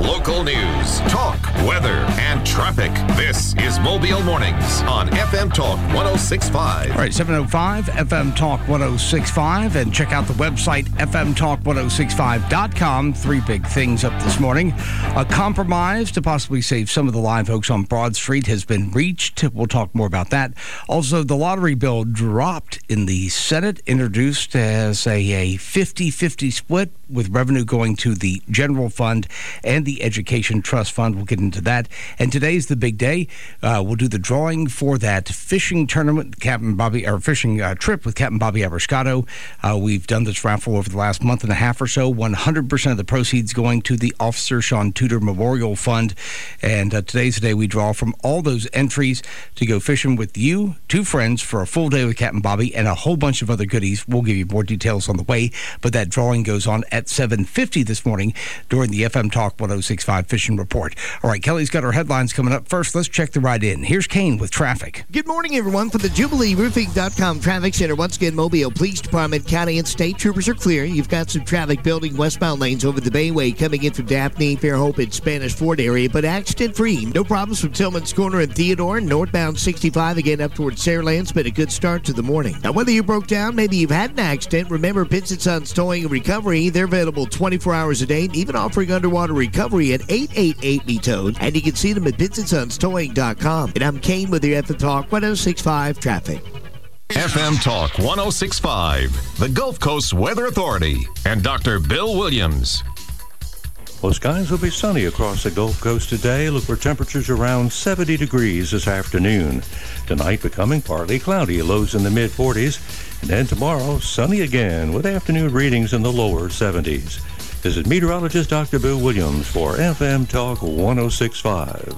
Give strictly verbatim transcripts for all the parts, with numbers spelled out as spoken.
Local news, talk, weather, and traffic. This is Mobile Mornings on F M Talk one oh six point five. All right, seven oh five, F M Talk one oh six point five, and check out the website, F M Talk ten sixty-five dot com. Three big things up this morning. A compromise to possibly save some of the live oaks on Broad Street has been reached. We'll talk more about that. Also, the lottery bill dropped in the Senate, introduced as a, a fifty-fifty split with revenue going to the general fund and the education trust fund. We'll get into that. And today's the big day. Uh, we'll do the drawing for that fishing tournament, Captain Bobby, or fishing uh, trip with Captain Bobby Abriscato. Uh, we've done this raffle over the last month and a half or so. one hundred percent of the proceeds going to the Officer Sean Tudor Memorial Fund. And uh, today's the day we draw from all those entries to go fishing with you, two friends, for a full day with Captain Bobby and a whole bunch of other goodies. We'll give you more details on the way, but that drawing goes on at seven fifty this morning during the F M Talk ten sixty-five Fishing Report. All right, Kelly's got our headlines coming up. First, let's check the ride in. Here's Kane with traffic. Good morning, everyone. For the Jubilee Roofing dot com Traffic Center, once again, Mobile Police Department, County, and State Troopers are clear. You've got some traffic building westbound lanes over the Bayway coming in from Daphne, Fairhope, and Spanish Fort area, but accident-free. No problems from Tillman's Corner and Theodore. Northbound sixty-five, again up towards Saraland's, but a good start to the morning. Now, whether you broke down, maybe you've had an accident, remember Pitts and Sons Towing and Recovery. They're available twenty-four hours a day, even offering underwater recovery at eight eight eight, B E towed. And you can see them at Pitts and Sons Towing dot com. And I'm Kane with your F M Talk ten sixty-five Traffic. F M Talk ten sixty-five, the Gulf Coast Weather Authority, and Doctor Bill Williams. Well, skies will be sunny across the Gulf Coast today. Look for temperatures around seventy degrees this afternoon. Tonight becoming partly cloudy, lows in the mid forties. And then tomorrow, sunny again with afternoon readings in the lower seventies. This is meteorologist Doctor Bill Williams for F M Talk ten sixty-five.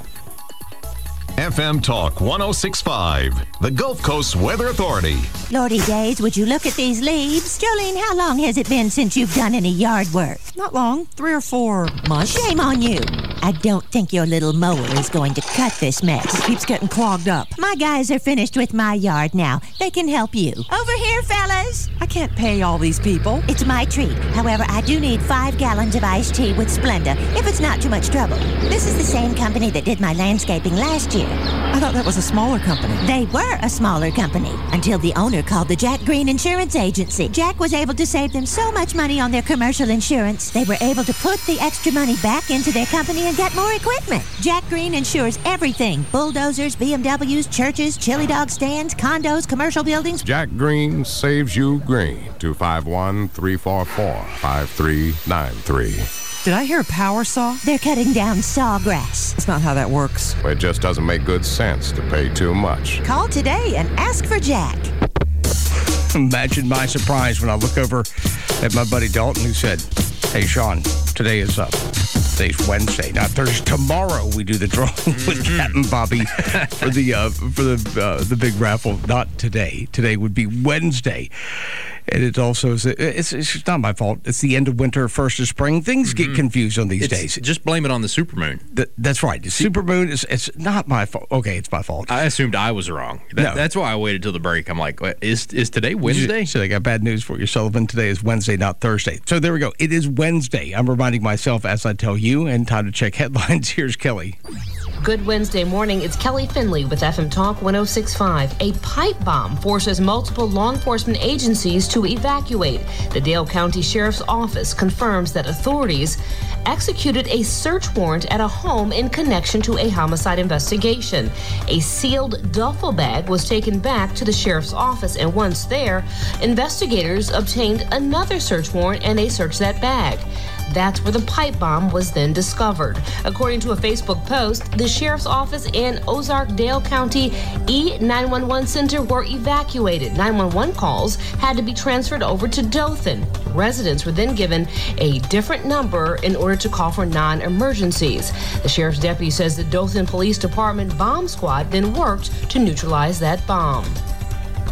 F M Talk ten sixty-five, the Gulf Coast Weather Authority. Lordy days, would you look at these leaves? Jolene, how long has it been since you've done any yard work? Not long, three or four months. Shame on you. I don't think your little mower is going to cut this mess. It keeps getting clogged up. My guys are finished with my yard now. They can help you. Over here, fellas. I can't pay all these people. It's my treat. However, I do need five gallons of iced tea with Splenda, if it's not too much trouble. This is the same company that did my landscaping last year. I thought that was a smaller company. They were a smaller company until the owner called the Jack Green Insurance Agency. Jack was able to save them so much money on their commercial insurance, they were able to put the extra money back into their company and get more equipment. Jack Green insures everything: bulldozers, B M Ws, churches, chili dog stands, condos, commercial buildings. Jack Green saves you green. two five one, three four four, five three nine three. Did I hear a power saw? They're cutting down sawgrass. That's not how that works. It just doesn't make good sense to pay too much. Call today and ask for Jack. Imagine my surprise when I look over at my buddy Dalton, who said, "Hey, Sean, today is up. Today's Wednesday, not Thursday. Tomorrow we do the drawing mm-hmm. with Captain Bobby for the uh, for the uh, the big raffle. Not today. Today would be Wednesday." And it also is, it's, it's not my fault. It's the end of winter, first of spring. Things mm-hmm. get confused on these it's, days. Just blame it on the supermoon. Th- that's right. The supermoon is it's not my fault. Okay, it's my fault. I assumed I was wrong. That, no. That's why I waited till the break. I'm like, is is today Wednesday? So I got bad news for you, Sullivan. Today is Wednesday, not Thursday. So there we go. It is Wednesday. I'm reminding myself as I tell you, and time to check headlines. Here's Kelly. Good Wednesday morning. It's Kelly Finley with F M Talk ten sixty-five. A pipe bomb forces multiple law enforcement agencies to evacuate. The Dale County Sheriff's Office confirms that authorities executed a search warrant at a home in connection to a homicide investigation. A sealed duffel bag was taken back to the sheriff's office, and once there, investigators obtained another search warrant and they searched that bag. That's where the pipe bomb was then discovered. According to a Facebook post, the sheriff's office and Ozark-Dale County E nine one one center were evacuated. nine one one calls had to be transferred over to Dothan. Residents were then given a different number in order to call for non-emergencies. The sheriff's deputy says the Dothan Police Department bomb squad then worked to neutralize that bomb.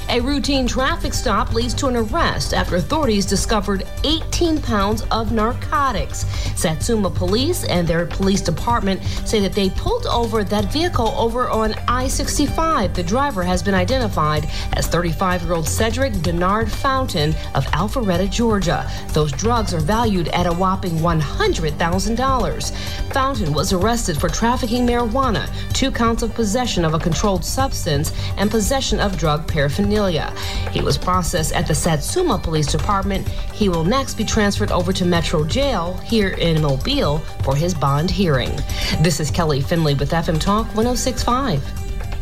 A routine traffic stop leads to an arrest after authorities discovered eighteen pounds of narcotics. Satsuma police and their police department say that they pulled over that vehicle over on I sixty-five. The driver has been identified as thirty-five-year-old Cedric Denard Fountain of Alpharetta, Georgia. Those drugs are valued at a whopping one hundred thousand dollars. Fountain was arrested for trafficking marijuana, two counts of possession of a controlled substance, and possession of drug paraphernalia. He was processed at the Satsuma Police Department. He will next be transferred over to Metro Jail here in Mobile for his bond hearing. This is Kelly Finley with F M Talk one oh six point five.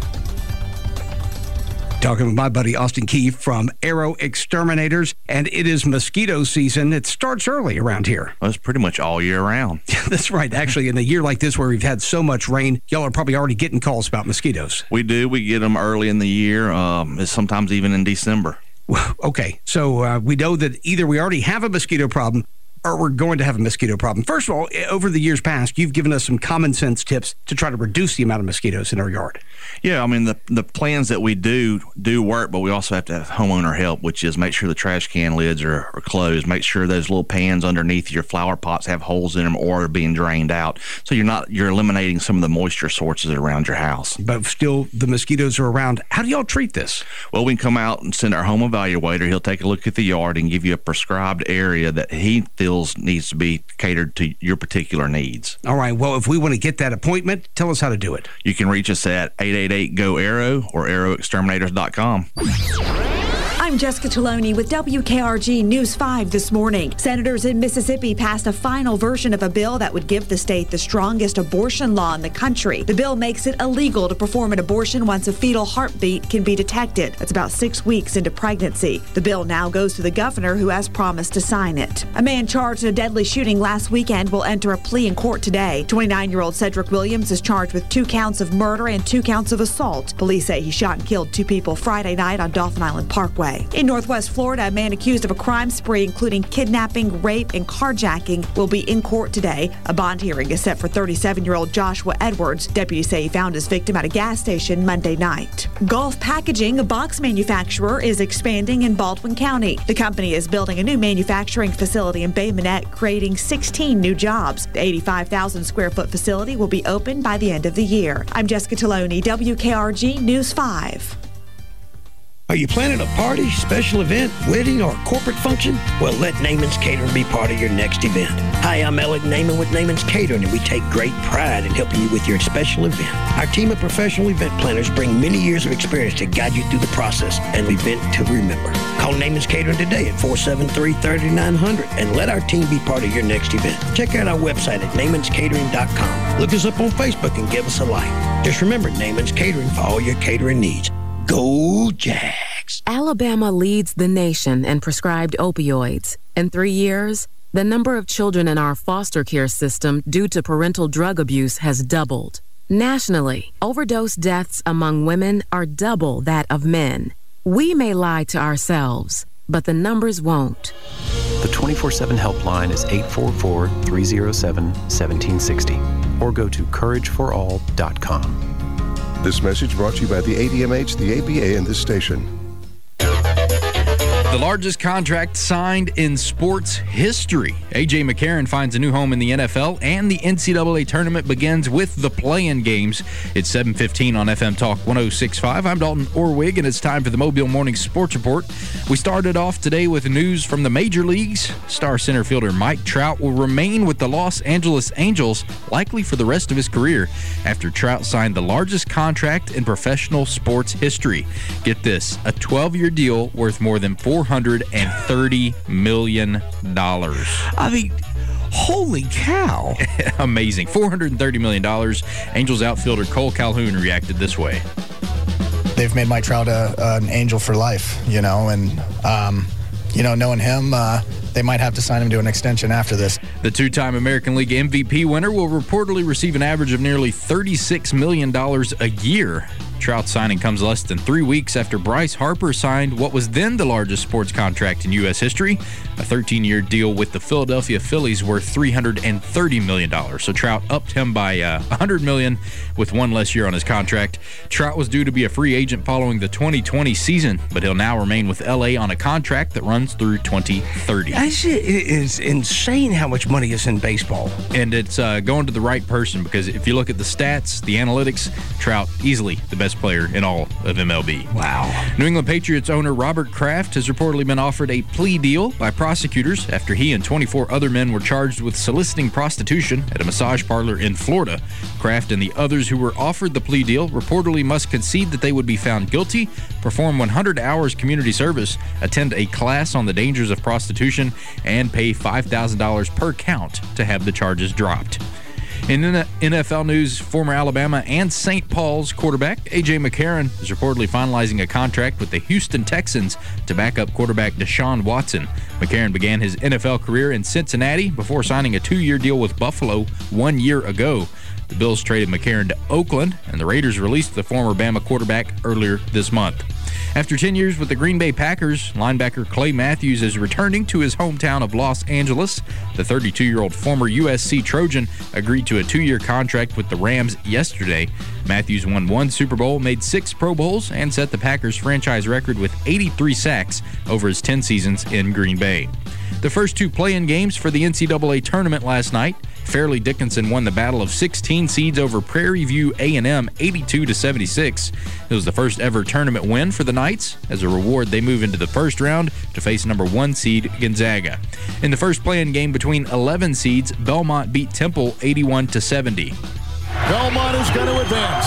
Talking with my buddy Austin Keefe from Arrow Exterminators, and it is mosquito season. It starts early around here. Well, it's pretty much all year round. That's right. Actually, in a year like this where we've had so much rain, y'all are probably already getting calls about mosquitoes. We do. We get them early in the year, um, sometimes even in December. Okay, so uh, we know that either we already have a mosquito problem or we're going to have a mosquito problem. First of all, over the years past, you've given us some common sense tips to try to reduce the amount of mosquitoes in our yard. Yeah, I mean, the the plans that we do do work, but we also have to have homeowner help, which is make sure the trash can lids are, are closed, make sure those little pans underneath your flower pots have holes in them or are being drained out, so you're not you're eliminating some of the moisture sources around your house. But still, the mosquitoes are around. How do y'all treat this? Well, we can come out and send our home evaluator. He'll take a look at the yard and give you a prescribed area that he feels needs to be catered to your particular needs. All right. Well, if we want to get that appointment, tell us how to do it. You can reach us at eight eight eight, G O, ARROW or arrow exterminators dot com. I'm Jessica Taloni with W K R G News five this morning. Senators in Mississippi passed a final version of a bill that would give the state the strongest abortion law in the country. The bill makes it illegal to perform an abortion once a fetal heartbeat can be detected. That's about six weeks into pregnancy. The bill now goes to the governor, who has promised to sign it. A man charged in a deadly shooting last weekend will enter a plea in court today. twenty-nine-year-old Cedric Williams is charged with two counts of murder and two counts of assault. Police say he shot and killed two people Friday night on Dolphin Island Parkway. In Northwest Florida, a man accused of a crime spree, including kidnapping, rape, and carjacking, will be in court today. A bond hearing is set for thirty-seven-year-old Joshua Edwards. Deputies say he found his victim at a gas station Monday night. Gulf Packaging, a box manufacturer, is expanding in Baldwin County. The company is building a new manufacturing facility in Bay Minette, creating sixteen new jobs. The eighty-five thousand square foot facility will be open by the end of the year. I'm Jessica Taloni, W K R G News five. Are you planning a party, special event, wedding, or corporate function? Well, let Naaman's Catering be part of your next event. Hi, I'm Alec Naaman with Naaman's Catering, and we take great pride in helping you with your special event. Our team of professional event planners bring many years of experience to guide you through the process and event to remember. Call Naaman's Catering today at four seven three, three nine zero zero and let our team be part of your next event. Check out our website at naamans catering dot com. Look us up on Facebook and give us a like. Just remember, Naaman's Catering for all your catering needs. Go Jags! Alabama leads the nation in prescribed opioids. In three years, the number of children in our foster care system due to parental drug abuse has doubled. Nationally, overdose deaths among women are double that of men. We may lie to ourselves, but the numbers won't. The twenty-four seven helpline is eight four four, three oh seven, one seven six oh or go to courage for all dot com. This message brought to you by the A D M H, the A B A, and this station. The largest contract signed in sports history. A J. McCarron finds a new home in the N F L, and the N C double A tournament begins with the play-in games. It's seven fifteen on F M Talk one oh six point five. I'm Dalton Orwig, and it's time for the Mobile Morning Sports Report. We started off today with news from the major leagues. Star center fielder Mike Trout will remain with the Los Angeles Angels, likely for the rest of his career, after Trout signed the largest contract in professional sports history. Get this, a twelve-year deal worth more than four hundred thirty million dollars. I mean, holy cow. Amazing. four hundred thirty million dollars. Angels outfielder Cole Calhoun reacted this way. They've made Mike Trout a, uh, an angel for life, you know, and, um, you know, knowing him, uh, they might have to sign him to an extension after this. The two-time American League M V P winner will reportedly receive an average of nearly thirty-six million dollars a year. Trout's signing comes less than three weeks after Bryce Harper signed what was then the largest sports contract in U S history, a thirteen-year deal with the Philadelphia Phillies worth three hundred thirty million dollars. So Trout upped him by uh, one hundred million dollars with one less year on his contract. Trout was due to be a free agent following the twenty twenty season, but he'll now remain with L A on a contract that runs through twenty thirty. It is insane how much money is in baseball. And it's uh, going to the right person, because if you look at the stats, the analytics, Trout easily the best player in all of M L B. Wow. New England Patriots owner Robert Kraft has reportedly been offered a plea deal by prosecutors after he and twenty-four other men were charged with soliciting prostitution at a massage parlor in Florida. Kraft and the others who were offered the plea deal reportedly must concede that they would be found guilty, perform one hundred hours community service, attend a class on the dangers of prostitution, and pay five thousand dollars per count to have the charges dropped. In N F L news, former Alabama and Saint Paul's quarterback A J McCarron is reportedly finalizing a contract with the Houston Texans to back up quarterback Deshaun Watson. McCarron began his N F L career in Cincinnati before signing a two-year deal with Buffalo one year ago. The Bills traded McCarron to Oakland, and the Raiders released the former Bama quarterback earlier this month. After ten years with the Green Bay Packers, linebacker Clay Matthews is returning to his hometown of Los Angeles. The thirty-two-year-old former U S C Trojan agreed to a two-year contract with the Rams yesterday. Matthews won one Super Bowl, made six Pro Bowls, and set the Packers' franchise record with eighty-three sacks over his ten seasons in Green Bay. The first two play-in games for the N C double A tournament last night. Fairleigh Dickinson won the battle of sixteen seeds over Prairie View A and M eighty-two to seventy-six. It was the first ever tournament win for the Knights. As a reward, they move into the first round to face number one seed Gonzaga. In the first play-in game between eleven seeds, Belmont beat Temple eighty-one to seventy. Belmont is going to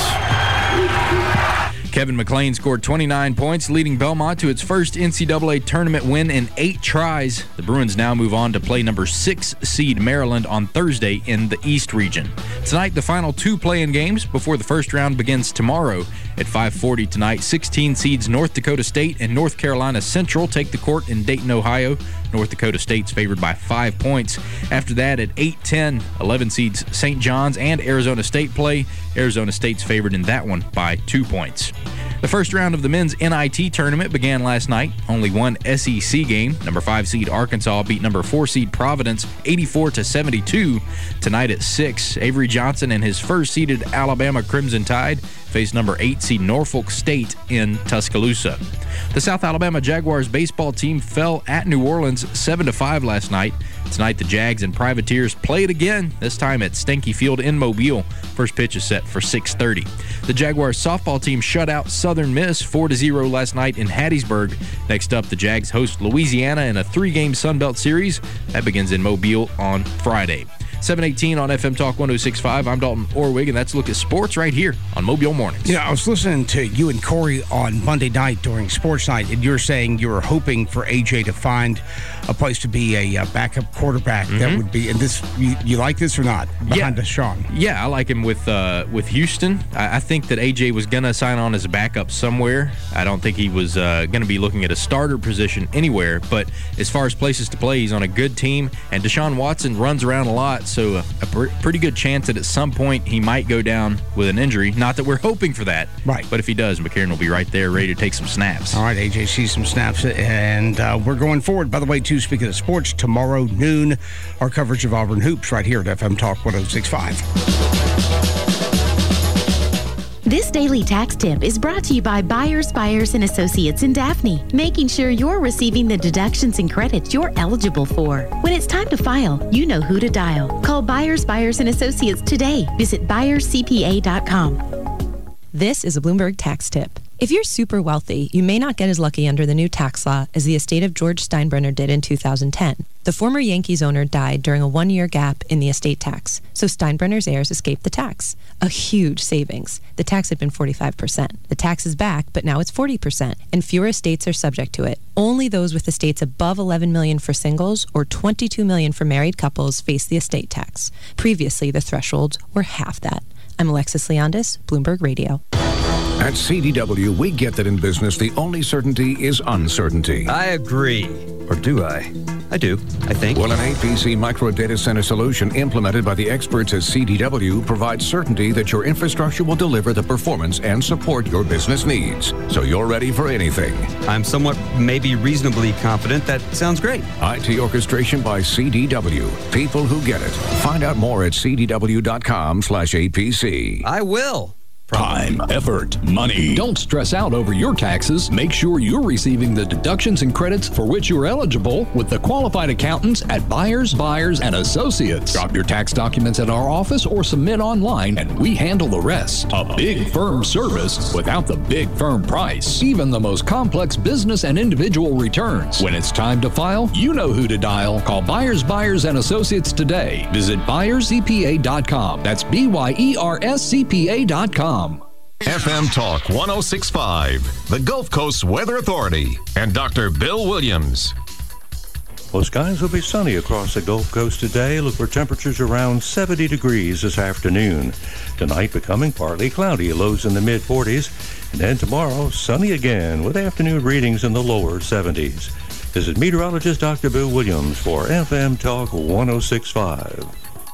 advance. Kevin McLean scored twenty-nine points, leading Belmont to its first N C double A tournament win in eight tries. The Bruins now move on to play number six seed Maryland on Thursday in the East region. Tonight, the final two play-in games before the first round begins tomorrow. At five forty tonight, sixteen seeds North Dakota State and North Carolina Central take the court in Dayton, Ohio. North Dakota State's favored by five points. After that, at eight ten, eleven seeds Saint John's and Arizona State play. Arizona State's favored in that one by two points. The first round of the men's N I T tournament began last night. Only one S E C game. Number five seed Arkansas beat number four seed Providence eighty-four to seventy-two. Tonight at six, Avery Johnson and his first seeded Alabama Crimson Tide face number eight seed Norfolk State in Tuscaloosa. The South Alabama Jaguars baseball team fell at New Orleans seven to five last night. Tonight, the Jags and Privateers play it again, this time at Stanky Field in Mobile. First pitch is set for six thirty. The Jaguars softball team shut out Southern Miss four to zero last night in Hattiesburg. Next up, the Jags host Louisiana in a three-game Sun Belt series. That begins in Mobile on Friday. seven eighteen on F M Talk one oh six point five. I'm Dalton Orwig, and that's a look at sports right here on Mobile Mornings. Yeah, I was listening to you and Corey on Monday night during Sports Night, and you're saying you were hoping for A J to find a place to be a, a backup quarterback. Mm-hmm. That would be, and this, you, you like this or not, behind yeah. Deshaun? Yeah, I like him with uh, with Houston. I, I think that A J was going to sign on as a backup somewhere. I don't think he was uh, going to be looking at a starter position anywhere, but as far as places to play, he's on a good team, and Deshaun Watson runs around a lot, so a, a pr- pretty good chance that at some point he might go down with an injury. Not that we're hoping for that, right? But if he does, McCarron will be right there ready to take some snaps. All right, A J sees some snaps, and uh, we're going forward. By the way, too, speaking of sports, tomorrow noon, our coverage of Auburn Hoops right here at F M Talk one oh six point five. This daily tax tip is brought to you by Byers, Byers and Associates in Daphne, making sure you're receiving the deductions and credits you're eligible for. When it's time to file, you know who to dial. Call Byers, Byers and Associates today. Visit byers c p a dot com. This is a Bloomberg tax tip. If you're super wealthy, you may not get as lucky under the new tax law as the estate of George Steinbrenner did in two thousand ten. The former Yankees owner died during a one-year gap in the estate tax, so Steinbrenner's heirs escaped the tax. A huge savings. The tax had been forty-five percent. The tax is back, but now it's forty percent, and fewer estates are subject to it. Only those with estates above eleven million dollars for singles or twenty-two million dollars for married couples face the estate tax. Previously, the thresholds were half that. I'm Alexis Leondis, Bloomberg Radio. At C D W, we get that in business, the only certainty is uncertainty. I agree. Or do I? I do, I think. Well, an A P C micro data center solution implemented by the experts at C D W provides certainty that your infrastructure will deliver the performance and support your business needs. So you're ready for anything. I'm somewhat, maybe reasonably confident. That sounds great. I T orchestration by C D W. People who get it. Find out more at c d w dot com slash A P C. I will. Time, effort, money. Don't stress out over your taxes. Make sure you're receiving the deductions and credits for which you're eligible with the qualified accountants at Byers, Byers and Associates. Drop your tax documents at our office or submit online and we handle the rest. A big firm service without the big firm price. Even the most complex business and individual returns. When it's time to file, you know who to dial. Call Byers, Byers and Associates today. Visit byers c p a dot com. That's B Y E R S C P A dot com. F M Talk one oh six point five, the Gulf Coast Weather Authority, and Doctor Bill Williams. Well, skies will be sunny across the Gulf Coast today. Look for temperatures around seventy degrees this afternoon. Tonight becoming partly cloudy, lows in the mid forties. And then tomorrow, sunny again with afternoon readings in the lower seventies. This is meteorologist Doctor Bill Williams for F M Talk one oh six point five.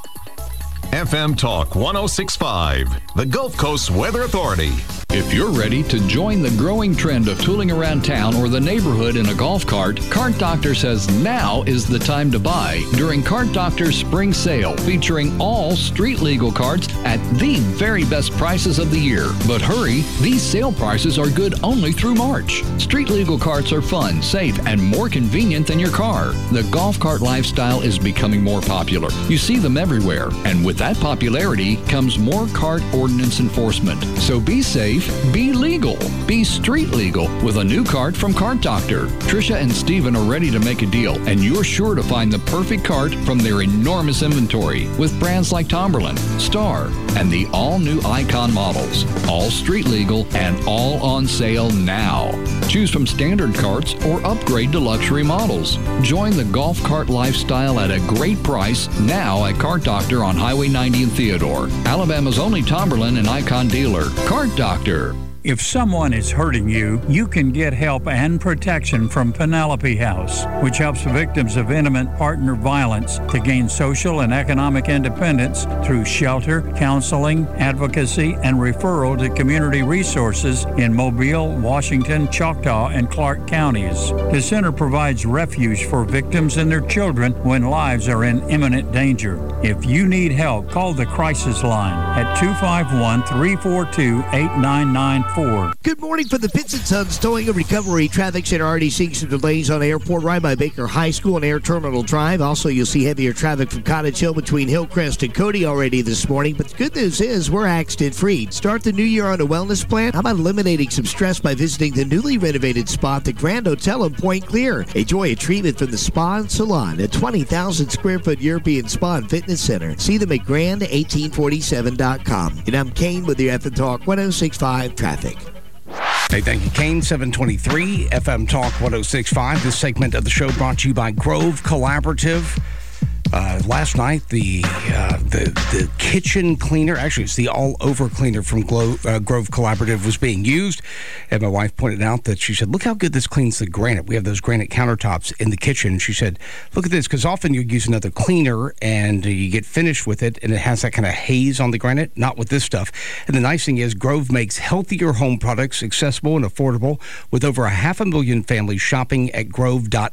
F M Talk one oh six point five, the Gulf Coast Weather Authority. If you're ready to join the growing trend of tooling around town or the neighborhood in a golf cart, Cart Doctor says now is the time to buy during Cart Doctor's spring sale, featuring all street legal carts at the very best prices of the year. But hurry, these sale prices are good only through March. Street legal carts are fun, safe, and more convenient than your car. The golf cart lifestyle is becoming more popular. You see them everywhere, and with that popularity comes more cart ordinance enforcement. So be safe, be legal, be street legal with a new cart from Cart Doctor. Tricia and Steven are ready to make a deal, and you're sure to find the perfect cart from their enormous inventory with brands like Tomberlin, Star, and the all-new Icon models. All street legal and all on sale now. Choose from standard carts or upgrade to luxury models. Join the golf cart lifestyle at a great price now at Cart Doctor on Highway ninety in Theodore, Alabama's only Tomberlin and Icon dealer. Cart Doctor. If someone is hurting you, you can get help and protection from Penelope House, which helps victims of intimate partner violence to gain social and economic independence through shelter, counseling, advocacy, and referral to community resources in Mobile, Washington, Choctaw, and Clark counties. The center provides refuge for victims and their children when lives are in imminent danger. If you need help, call the crisis line at two five one, three four two, eight nine nine four. Good morning from the Pitts and Sons Towing and Recovery Traffic Center. Already seeing some delays on Airport Ride by Baker High School and Air Terminal Drive. Also, you'll see heavier traffic from Cottage Hill between Hillcrest and Cody already this morning. But the good news is we're accident-free. Start the new year on a wellness plan. How about eliminating some stress by visiting the newly renovated spa at the Grand Hotel in Point Clear? Enjoy a treatment from the Spa and Salon, a twenty thousand square foot European spa and fitness center. See them at grand eighteen forty-seven dot com. And I'm Kane with your F M Talk one oh six point five traffic. Hey, thank you, Kane. seven twenty-three, F M Talk one oh six point five. This segment of the show brought to you by Grove Collaborative. Uh, last night, the, uh, the the kitchen cleaner, actually it's the all-over cleaner from Glo- uh, Grove Collaborative was being used. And my wife pointed out that she said, look how good this cleans the granite. We have those granite countertops in the kitchen. She said, look at this, because often you use another cleaner and uh, you get finished with it and it has that kind of haze on the granite. Not with this stuff. And the nice thing is Grove makes healthier home products accessible and affordable with over a half a million families shopping at grove dot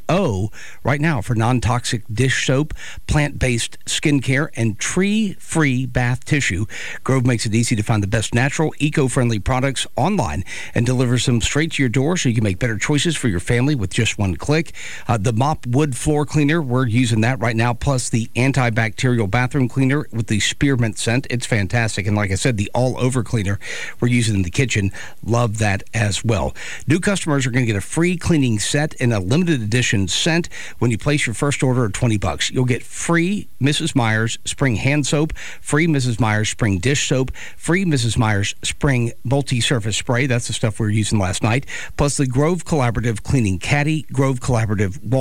co right now for non-toxic dish soap, plant-based skincare, and tree-free bath tissue. Grove makes it easy to find the best natural, eco-friendly products online and delivers them straight to your door so you can make better choices for your family with just one click. Uh, the Mop Wood Floor Cleaner, we're using that right now, plus the antibacterial bathroom cleaner with the spearmint scent. It's fantastic. And like I said, the all-over cleaner we're using in the kitchen. Love that as well. New customers are going to get a free cleaning set and a limited edition scent when you place your first order of twenty bucks. You'll get free Missus Meyer's Spring Hand Soap, free Missus Meyer's Spring Dish Soap, free Missus Meyer's Spring Multi-Surface Spray. That's the stuff we were using last night. Plus the Grove Collaborative Cleaning Caddy, Grove Collaborative Walnut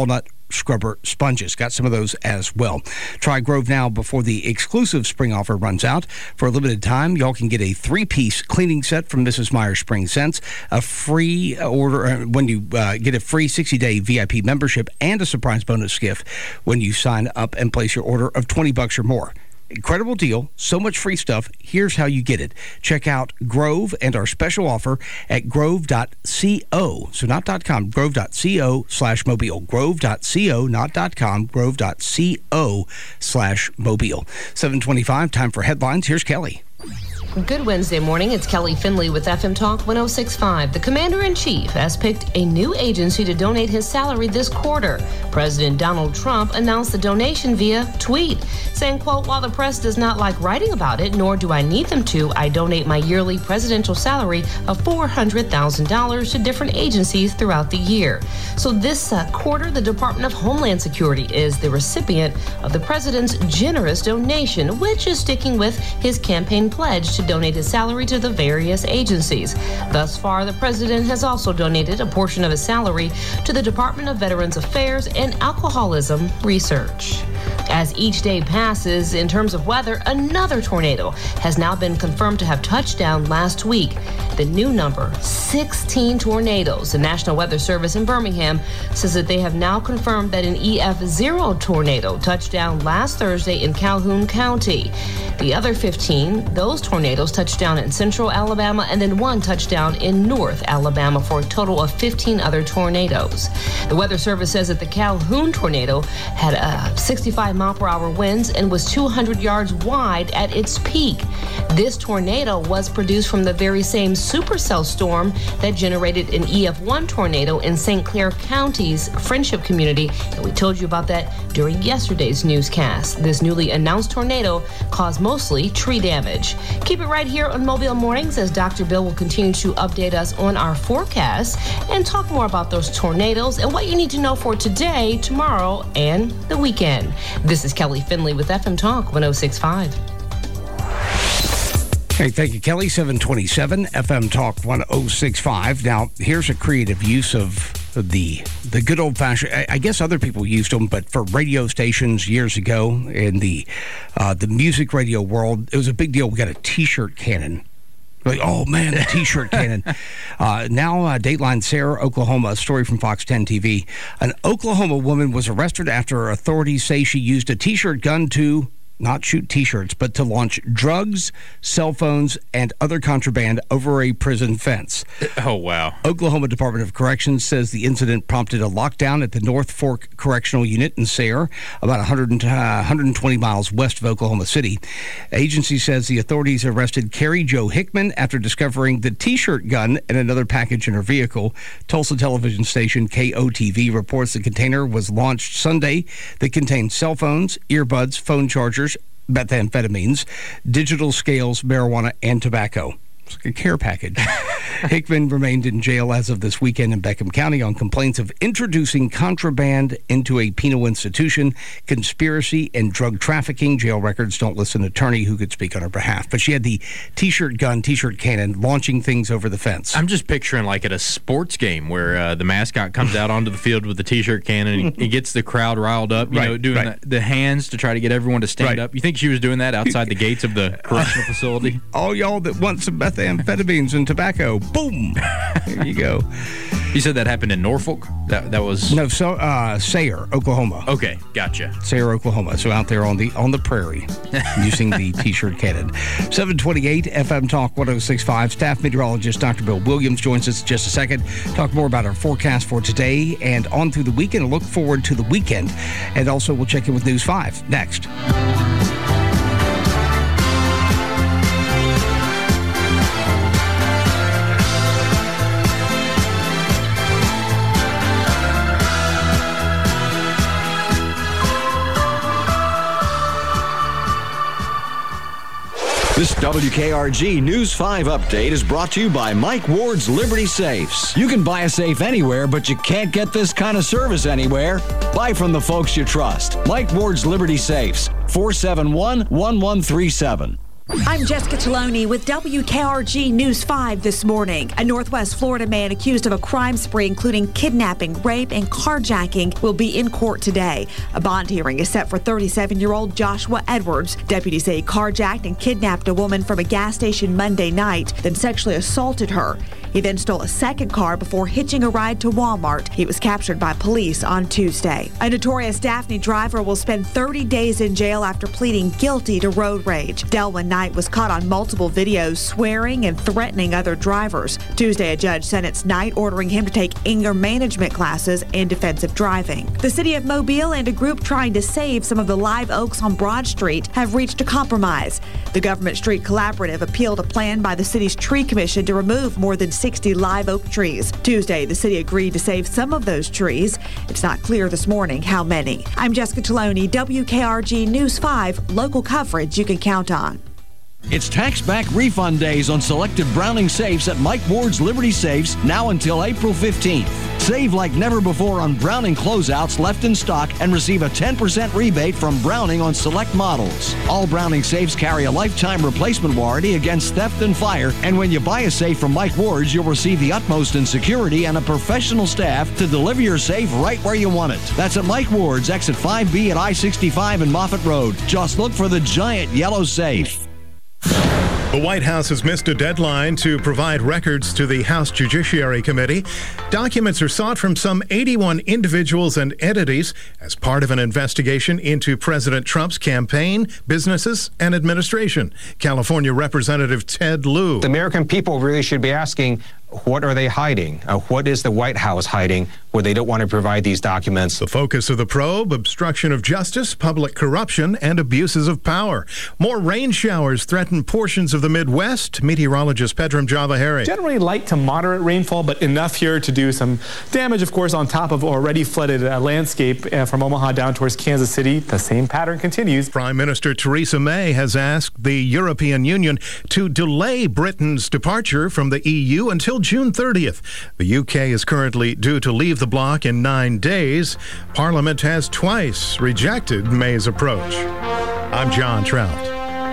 scrubber sponges. Got some of those as well. Try Grove now before the exclusive spring offer runs out. For a limited time, y'all can get a three-piece cleaning set from Missus Meyer's Spring Scents, a free order uh, when you uh, get a free sixty-day V I P membership, and a surprise bonus gift when you sign up and place your order of twenty bucks or more. Incredible deal. So much free stuff. Here's how you get it. Check out Grove and our special offer at grove dot co. So not .com, grove dot co slash mobile. grove dot co, not .com, grove dot co slash mobile. seven twenty-five, time for headlines. Here's Kelly. Good Wednesday morning. It's Kelly Finley with F M Talk one oh six point five. The Commander-in-Chief has picked a new agency to donate his salary this quarter. President Donald Trump announced the donation via tweet, saying, quote, while the press does not like writing about it, nor do I need them to, I donate my yearly presidential salary of four hundred thousand dollars to different agencies throughout the year. So this uh, quarter, the Department of Homeland Security is the recipient of the president's generous donation, which is sticking with his campaign pledge to donate his salary to the various agencies. Thus far, the president has also donated a portion of his salary to the Department of Veterans Affairs and Alcoholism Research. As each day passes, in terms of weather, another tornado has now been confirmed to have touched down last week. The new number, sixteen tornadoes. The National Weather Service in Birmingham says that they have now confirmed that an E F zero tornado touched down last Thursday in Calhoun County. The other fifteen, those tornadoes touched down in central Alabama, and then one touchdown in North Alabama, for a total of fifteen other tornadoes. The Weather Service says that the Calhoun tornado had uh, sixty-five mile per hour winds and was two hundred yards wide at its peak. This tornado was produced from the very same supercell storm that generated an E F one tornado in Saint Clair County's Friendship community, and we told you about that during yesterday's newscast. This newly announced tornado caused mostly tree damage. Keep it right here on Mobile Mornings as Doctor Bill will continue to update us on our forecast and talk more about those tornadoes and what you need to know for today, tomorrow, and the weekend. This is Kelly Finley with F M Talk one oh six point five. Hey, thank you, Kelly. seven twenty-seven, F M Talk one oh six point five. Now, here's a creative use of the the good old-fashioned, I, I guess other people used them, but for radio stations years ago in the uh, the music radio world, it was a big deal. We got a T-shirt cannon. Like, oh, man, the T-shirt cannon. Uh, now, uh, Dateline, Sarah, Oklahoma, a story from Fox ten T V. An Oklahoma woman was arrested after authorities say she used a T-shirt gun to not shoot T-shirts, but to launch drugs, cell phones, and other contraband over a prison fence. Oh, wow. Oklahoma Department of Corrections says the incident prompted a lockdown at the North Fork Correctional Unit in Sayre, about one hundred, uh, one hundred twenty miles west of Oklahoma City. Agency says the authorities arrested Carrie Jo Hickman after discovering the T-shirt gun and another package in her vehicle. Tulsa television station K O T V reports the container was launched Sunday that contained cell phones, earbuds, phone chargers, methamphetamines, digital scales, marijuana, and tobacco. It's like a care package. Hickman remained in jail as of this weekend in Beckham County on complaints of introducing contraband into a penal institution, conspiracy, and drug trafficking. Jail records don't list an attorney who could speak on her behalf. But she had the T-shirt gun, T-shirt cannon, launching things over the fence. I'm just picturing like at a sports game where uh, the mascot comes out onto the field with the T-shirt cannon and he gets the crowd riled up, you right, know, doing right. the, the hands to try to get everyone to stand right. up. You think she was doing that outside the gates of the correctional facility? All y'all that want some methamphetamines and tobacco, boom, there you go. You said that happened in Norfolk? That that was no, so uh, Sayre, Oklahoma. Okay, gotcha. Sayre, Oklahoma. So out there on the on the prairie, using the T-shirt cannon. seven twenty-eight F M Talk one oh six point five. Staff meteorologist Doctor Bill Williams joins us in just a second. Talk more about our forecast for today and on through the weekend. Look forward to the weekend, and also we'll check in with News five next. This W K R G News five update is brought to you by Mike Ward's Liberty Safes. You can buy a safe anywhere, but you can't get this kind of service anywhere. Buy from the folks you trust. Mike Ward's Liberty Safes, four seven one, one one three seven. I'm Jessica Chaloni with W K R G News five this morning. A Northwest Florida man accused of a crime spree, including kidnapping, rape, and carjacking, will be in court today. A bond hearing is set for thirty-seven-year-old Joshua Edwards. Deputies say he carjacked and kidnapped a woman from a gas station Monday night, then sexually assaulted her. He then stole a second car before hitching a ride to Walmart. He was captured by police on Tuesday. A notorious Daphne driver will spend thirty days in jail after pleading guilty to road rage. Delwyn Knight was caught on multiple videos swearing and threatening other drivers. Tuesday, a judge sentenced Knight, ordering him to take anger management classes and defensive driving. The city of Mobile and a group trying to save some of the live oaks on Broad Street have reached a compromise. The Government Street Collaborative appealed a plan by the city's tree commission to remove more than sixty live oak trees. Tuesday, the city agreed to save some of those trees. It's not clear this morning how many. I'm Jessica Chaloni, W K R G News five, local coverage you can count on. It's tax back refund days on selected Browning safes at Mike Ward's Liberty Safes now until April fifteenth. Save like never before on Browning closeouts left in stock and receive a ten percent rebate from Browning on select models. All Browning safes carry a lifetime replacement warranty against theft and fire, and when you buy a safe from Mike Ward's, you'll receive the utmost in security and a professional staff to deliver your safe right where you want it. That's at Mike Ward's, exit five B at I sixty-five and Moffett Road. Just look for the giant yellow safe. The White House has missed a deadline to provide records to the House Judiciary Committee. Documents are sought from some eighty-one individuals and entities as part of an investigation into President Trump's campaign, businesses, and administration. California Representative Ted Lieu. The American people really should be asking, what are they hiding? Uh, what is the White House hiding where they don't want to provide these documents? The focus of the probe, obstruction of justice, public corruption, and abuses of power. More rain showers threaten portions of the Midwest. Meteorologist Pedram Javaheri. Generally light to moderate rainfall, but enough here to do some damage, of course, on top of already flooded uh, landscape uh, from Omaha down towards Kansas City. The same pattern continues. Prime Minister Theresa May has asked the European Union to delay Britain's departure from the E U until June thirtieth. The U K is currently due to leave the bloc in nine days. Parliament has twice rejected May's approach. I'm John Trout.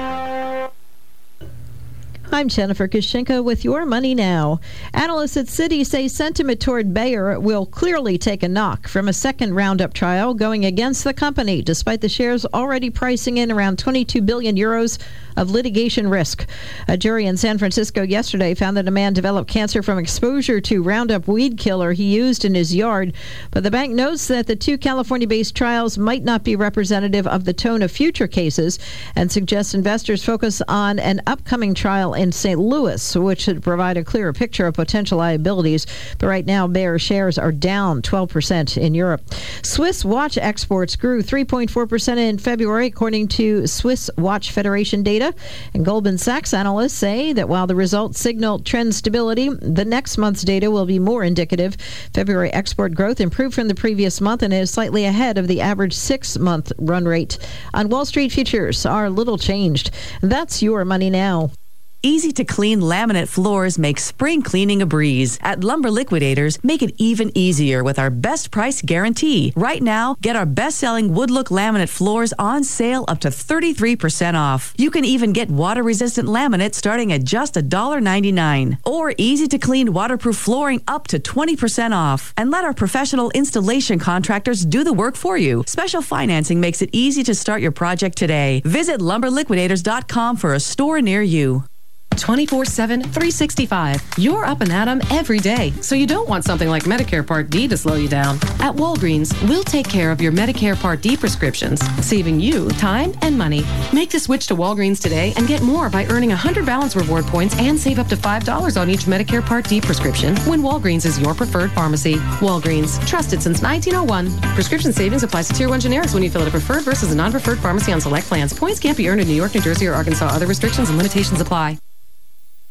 I'm Jennifer Kushinka with Your Money Now. Analysts at Citi say sentiment toward Bayer will clearly take a knock from a second Roundup trial going against the company, despite the shares already pricing in around twenty-two billion euros of litigation risk. A jury in San Francisco yesterday found that a man developed cancer from exposure to Roundup weed killer he used in his yard, but the bank notes that the two California-based trials might not be representative of the tone of future cases and suggests investors focus on an upcoming trial in Saint Louis, which should provide a clearer picture of potential liabilities. But right now, Bayer shares are down twelve percent in Europe. Swiss watch exports grew three point four percent in February, according to Swiss Watch Federation data. And Goldman Sachs analysts say that while the results signal trend stability, the next month's data will be more indicative. February export growth improved from the previous month and is slightly ahead of the average six-month run rate. On Wall Street, futures are little changed. That's Your Money Now. Easy-to-clean laminate floors make spring cleaning a breeze. At Lumber Liquidators, make it even easier with our best price guarantee. Right now, get our best-selling wood look laminate floors on sale up to thirty-three percent off. You can even get water-resistant laminate starting at just one dollar ninety-nine. Or easy-to-clean waterproof flooring up to twenty percent off. And let our professional installation contractors do the work for you. Special financing makes it easy to start your project today. Visit lumber liquidators dot com for a store near you. twenty-four seven, three sixty-five. You're up and at 'em every day, so you don't want something like Medicare Part D to slow you down. At Walgreens, we'll take care of your Medicare Part D prescriptions, saving you time and money. Make the switch to Walgreens today and get more by earning one hundred balance reward points and save up to five dollars on each Medicare Part D prescription when Walgreens is your preferred pharmacy. Walgreens, trusted since nineteen oh one. Prescription savings applies to Tier one generics when you fill at a preferred versus a non-preferred pharmacy on select plans. Points can't be earned in New York, New Jersey, or Arkansas. Other restrictions and limitations apply.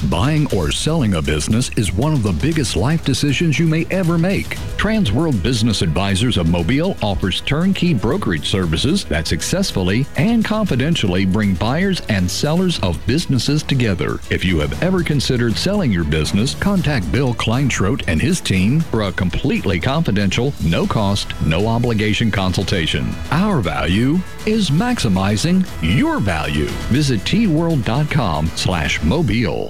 Buying or selling a business is one of the biggest life decisions you may ever make. Transworld Business Advisors of Mobile offers turnkey brokerage services that successfully and confidentially bring buyers and sellers of businesses together. If you have ever considered selling your business, contact Bill Kleinschrodt and his team for a completely confidential, no-cost, no-obligation consultation. Our value is maximizing your value. Visit t world dot com slash mobile.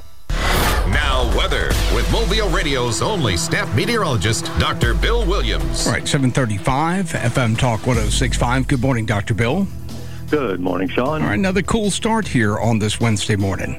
Now weather with Mobile Radio's only staff meteorologist, Doctor Bill Williams. All right, seven thirty-five, F M Talk one oh six point five. Good morning, Doctor Bill. Good morning, Sean. All right, another cool start here on this Wednesday morning.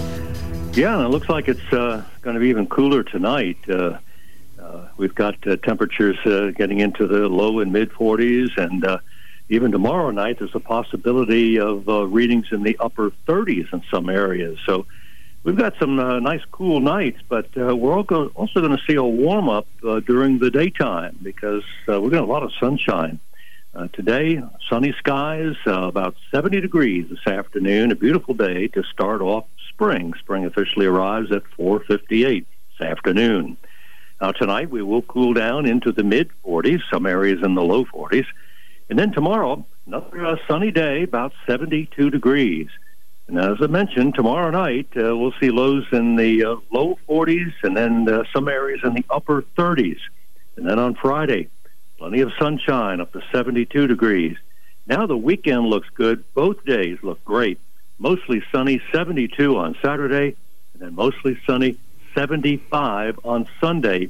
Yeah, and it looks like it's uh, going to be even cooler tonight. Uh, uh, we've got uh, temperatures uh, getting into the low and mid forties, and uh, even tomorrow night there's a possibility of uh, readings in the upper thirties in some areas. So we've got some uh, nice cool nights, but uh, we're also going to see a warm-up uh, during the daytime because uh, we've got a lot of sunshine. Uh, today, sunny skies, uh, about seventy degrees this afternoon, a beautiful day to start off spring. Spring officially arrives at four fifty-eight this afternoon. Now, tonight we will cool down into the mid forties, some areas in the low forties. And then tomorrow, another uh, sunny day, about seventy-two degrees. And as I mentioned, tomorrow night uh, we'll see lows in the uh, low forties and then uh, some areas in the upper thirties. And then on Friday, plenty of sunshine up to seventy-two degrees. Now the weekend looks good. Both days look great. Mostly sunny, seventy-two on Saturday, and then mostly sunny, seventy-five on Sunday.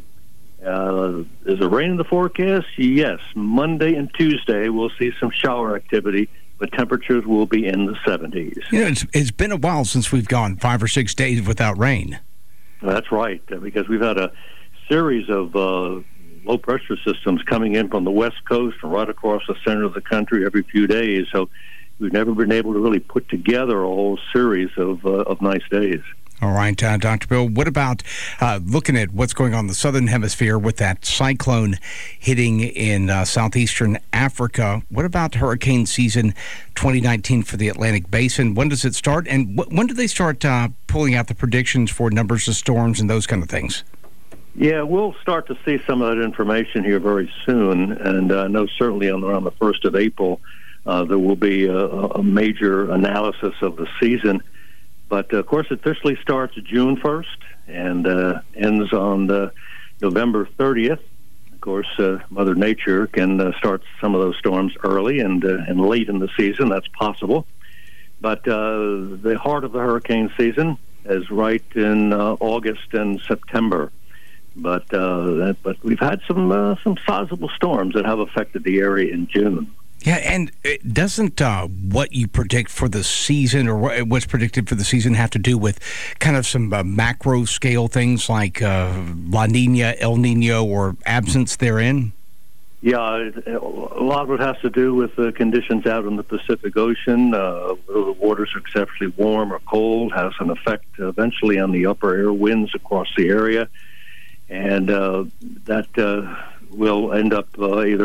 Uh, is there rain in the forecast? Yes. Monday and Tuesday we'll see some shower activity, but temperatures will be in the seventies. You know, it's, it's been a while since we've gone five or six days without rain. That's right, uh, because we've had a series of uh, low-pressure systems coming in from the West Coast and right across the center of the country every few days. So we've never been able to really put together a whole series of, uh, of nice days. All right, uh, Doctor Bill, what about uh, looking at what's going on in the southern hemisphere with that cyclone hitting in uh, southeastern Africa? What about hurricane season twenty nineteen for the Atlantic Basin? When does it start? And wh- when do they start uh, pulling out the predictions for numbers of storms and those kind of things? Yeah, we'll start to see some of that information here very soon. And I uh, know certainly on around the first of April, uh, there will be a, a major analysis of the season. But, of course, it officially starts June first and uh, ends on the November thirtieth. Of course, uh, Mother Nature can uh, start some of those storms early and, uh, and late in the season. That's possible. But uh, the heart of the hurricane season is right in uh, August and September. But uh, that, but we've had some uh, some sizable storms that have affected the area in June. Yeah, and it doesn't uh, what you predict for the season or what's predicted for the season have to do with kind of some uh, macro scale things like uh, La Nina, El Nino, or absence therein? Yeah, a lot of it has to do with the conditions out in the Pacific Ocean. Uh, whether the waters are exceptionally warm or cold has an effect eventually on the upper air winds across the area. And uh, that uh, will end up uh, either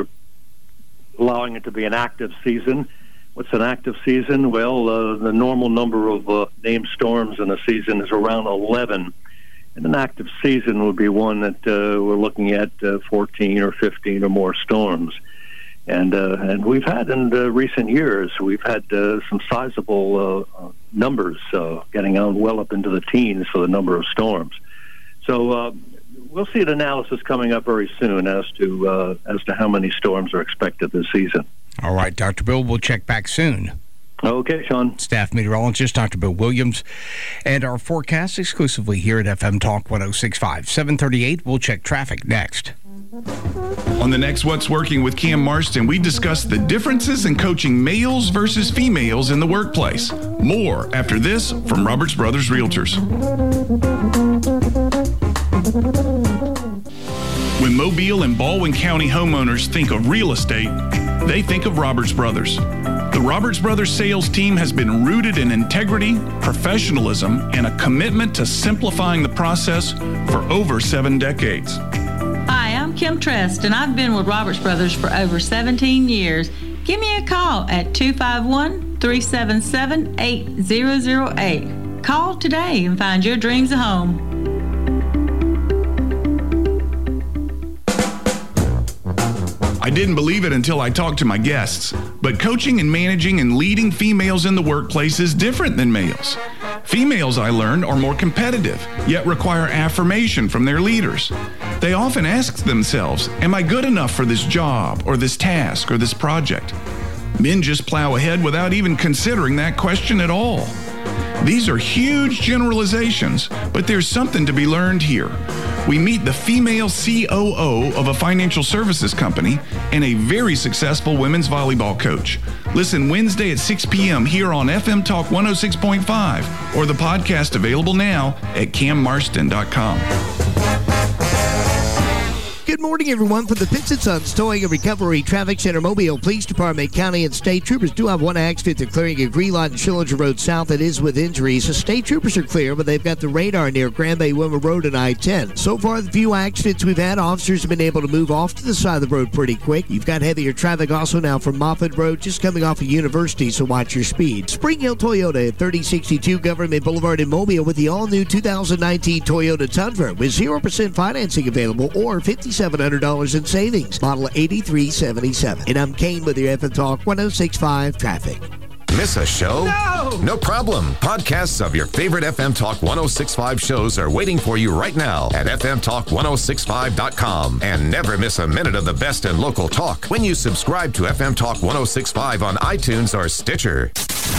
allowing it to be an active season. What's an active season? Well, uh, the normal number of uh, named storms in a season is around eleven. And an active season would be one that uh, we're looking at uh, fourteen or fifteen or more storms. And uh, and we've had in the recent years, we've had uh, some sizable uh, numbers uh, getting on well up into the teens for the number of storms. So uh, we'll see an analysis coming up very soon as to uh, as to how many storms are expected this season. All right, Doctor Bill, we'll check back soon. Okay, Sean. Staff meteorologist Doctor Bill Williams, and our forecast exclusively here at F M Talk one oh six point five. seven thirty-eight, we'll check traffic next. On the next What's Working with Cam Marston, we discuss the differences in coaching males versus females in the workplace. More after this from Roberts Brothers Realtors. When Mobile and Baldwin County homeowners think of real estate, they think of Roberts Brothers. The Roberts Brothers sales team has been rooted in integrity, professionalism, and a commitment to simplifying the process for over seven decades. Hi, I'm Kim Trest, and I've been with Roberts Brothers for over seventeen years. Give me a call at two five one, three seven seven, eight zero zero eight. Call today and find your dreams a home. I didn't believe it until I talked to my guests, but coaching and managing and leading females in the workplace is different than males. Females, I learned, are more competitive, yet require affirmation from their leaders. They often ask themselves, am I good enough for this job or this task or this project? Men just plow ahead without even considering that question at all. These are huge generalizations, but there's something to be learned here. We meet the female C O O of a financial services company and a very successful women's volleyball coach. Listen Wednesday at six p.m. here on F M Talk one oh six point five or the podcast available now at cam marston dot com. Good morning, everyone. From the Pitts and Sons Towing and Recovery Traffic Center, Mobile Police Department, County and State Troopers do have one accident. They're clearing a green light in Schillinger Road South. It is with injuries. The State Troopers are clear, but they've got the radar near Grand Bay Wilmer Road and I ten. So far, the few accidents we've had, officers have been able to move off to the side of the road pretty quick. You've got heavier traffic also now from Moffett Road, just coming off of University, so watch your speed. Spring Hill Toyota at thirty sixty-two Government Boulevard in Mobile with the all-new two thousand nineteen Toyota Tundra with zero percent financing available or five thousand seven hundred dollars in savings. Model eighty-three seventy-seven. And I'm Kane with your F M Talk one oh six point five traffic. Miss a show? No! No problem. Podcasts of your favorite F M Talk one oh six point five shows are waiting for you right now at f m talk one oh six five dot com. And never miss a minute of the best in local talk when you subscribe to F M Talk one oh six point five on iTunes or Stitcher.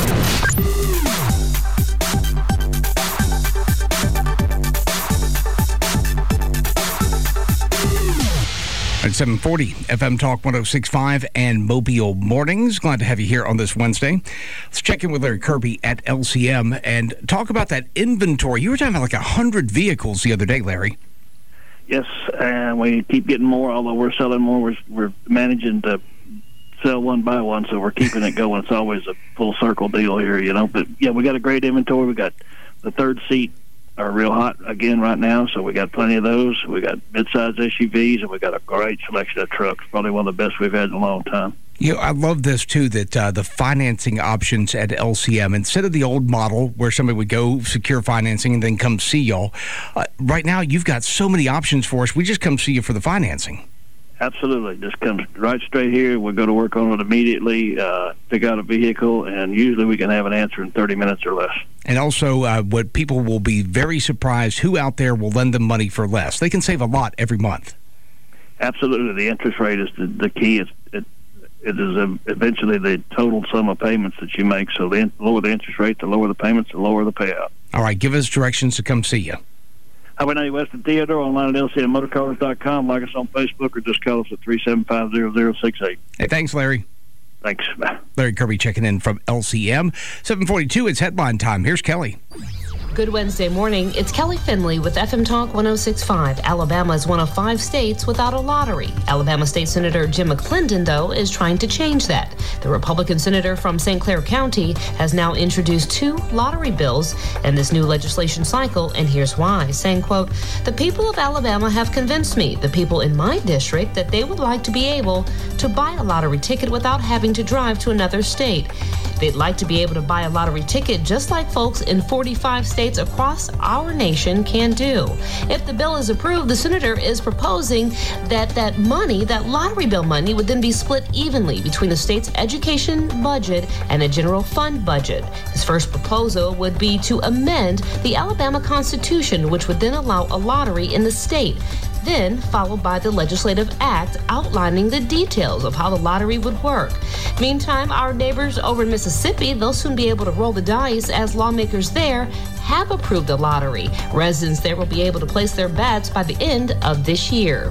At seven forty, F M Talk one oh six point five and Mobile Mornings. Glad to have you here on this Wednesday. Let's check in with Larry Kirby at L C M and talk about that inventory. You were talking about like one hundred vehicles the other day, Larry. Yes, and we keep getting more, although we're selling more. We're, we're managing to sell one by one, so we're keeping it going. It's always a full circle deal here, you know. But, yeah, we got a great inventory. We got the third seat are real hot again right now, so we got plenty of those. We got mid-size S U Vs, and we got a great selection of trucks, probably one of the best we've had in a long time. You know, I love this, too, that uh, the financing options at L C M, instead of the old model where somebody would go secure financing and then come see y'all, uh, right now you've got so many options for us. We just come see you for the financing. Absolutely. Just comes right straight here. We'll go to work on it immediately, uh, pick out a vehicle, and usually we can have an answer in thirty minutes or less. And also, uh, what people will be very surprised, who out there will lend them money for less. They can save a lot every month. Absolutely. The interest rate is the, the key. It's, it, it is a, eventually the total sum of payments that you make. So the lower the interest rate, the lower the payments, the lower the payout. All right. Give us directions to come see you. Highway ninety West of Theodore, online at L C M motorcars dot com. Like us on Facebook or just call us at three seven five, zero zero six eight. Hey, thanks, Larry. Thanks. Bye. Larry Kirby checking in from L C M. seven forty-two, it's headline time. Here's Kelly. Good Wednesday morning. It's Kelly Finley with F M Talk one oh six point five. Alabama is one of five states without a lottery. Alabama State Senator Jim McClendon, though, is trying to change that. The Republican senator from Saint Clair County has now introduced two lottery bills in this new legislation cycle, and here's why, saying, quote, "The people of Alabama have convinced me, the people in my district, that they would like to be able to buy a lottery ticket without having to drive to another state. They'd like to be able to buy a lottery ticket just like folks in forty-five states across our nation can do." If the bill is approved, the senator is proposing that that money, that lottery bill money, would then be split evenly between the state's education budget and a general fund budget. His first proposal would be to amend the Alabama Constitution, which would then allow a lottery in the state, then followed by the legislative act outlining the details of how the lottery would work. Meantime, our neighbors over in Mississippi, they'll soon be able to roll the dice as lawmakers there have approved the lottery. Residents there will be able to place their bets by the end of this year.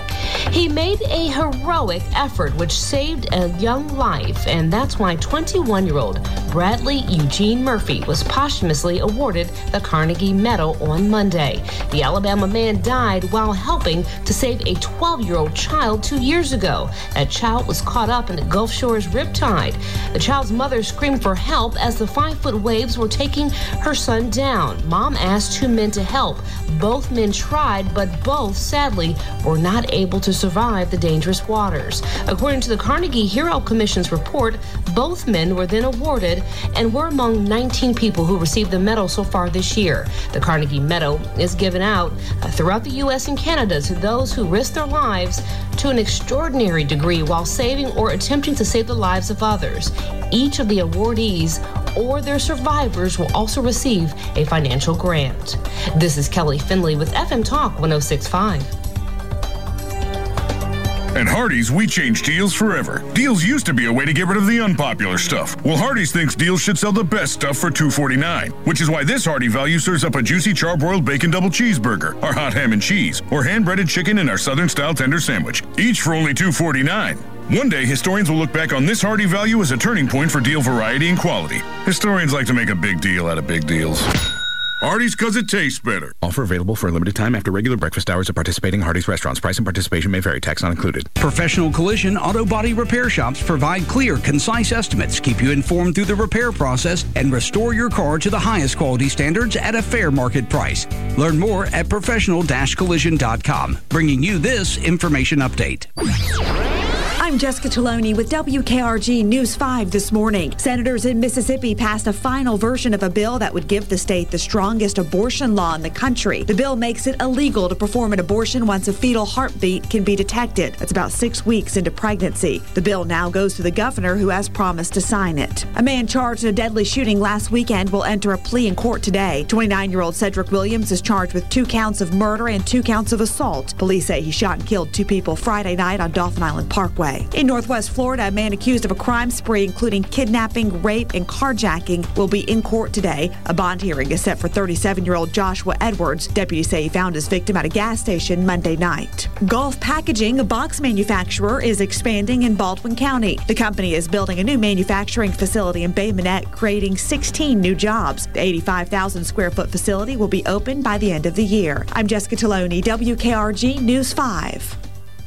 He made a heroic effort which saved a young life, and that's why twenty-one-year-old Bradley Eugene Murphy was posthumously awarded the Carnegie Medal on Monday. The Alabama man died while helping to save a twelve-year-old child two years ago. That child was caught up in the Gulf Shore's riptide. The child's mother screamed for help as the five-foot waves were taking her son down. Mom asked two men to help. Both men tried, but both, sadly, were not able to survive the dangerous waters. According to the Carnegie Hero Commission's report, both men were then awarded and were among nineteen people who received the medal so far this year. The Carnegie Medal is given out uh, throughout the U S and Canada to those who risk their lives to an extraordinary degree while saving or attempting to save the lives of others. Each of the awardees or their survivors will also receive a financial grant. This is Kelly Finley with F M Talk one oh six point five. At Hardee's, we change deals forever. Deals used to be a way to get rid of the unpopular stuff. Well, Hardee's thinks deals should sell the best stuff for two forty-nine, which is why this Hardee value serves up a juicy charbroiled bacon double cheeseburger, our hot ham and cheese, or hand-breaded chicken in our Southern-style tender sandwich, each for only two forty-nine. One day, historians will look back on this Hardee value as a turning point for deal variety and quality. Historians like to make a big deal out of big deals. Hardee's, because it tastes better. Offer available for a limited time after regular breakfast hours at participating Hardee's restaurants. Price and participation may vary. Tax not included. Professional Collision Auto Body Repair Shops provide clear, concise estimates, keep you informed through the repair process, and restore your car to the highest quality standards at a fair market price. Learn more at professional collision dot com. Bringing you this information update. I'm Jessica Taloni with W K R G News five this morning. Senators in Mississippi passed a final version of a bill that would give the state the strongest abortion law in the country. The bill makes it illegal to perform an abortion once a fetal heartbeat can be detected. That's about six weeks into pregnancy. The bill now goes to the governor, who has promised to sign it. A man charged in a deadly shooting last weekend will enter a plea in court today. twenty-nine-year-old Cedric Williams is charged with two counts of murder and two counts of assault. Police say he shot and killed two people Friday night on Dauphin Island Parkway. In Northwest Florida, a man accused of a crime spree, including kidnapping, rape, and carjacking, will be in court today. A bond hearing is set for thirty-seven-year-old Joshua Edwards. Deputies say he found his victim at a gas station Monday night. Gulf Packaging, a box manufacturer, is expanding in Baldwin County. The company is building a new manufacturing facility in Bay Minette, creating sixteen new jobs. The eighty-five thousand square foot facility will be open by the end of the year. I'm Jessica Taloni, W K R G News five.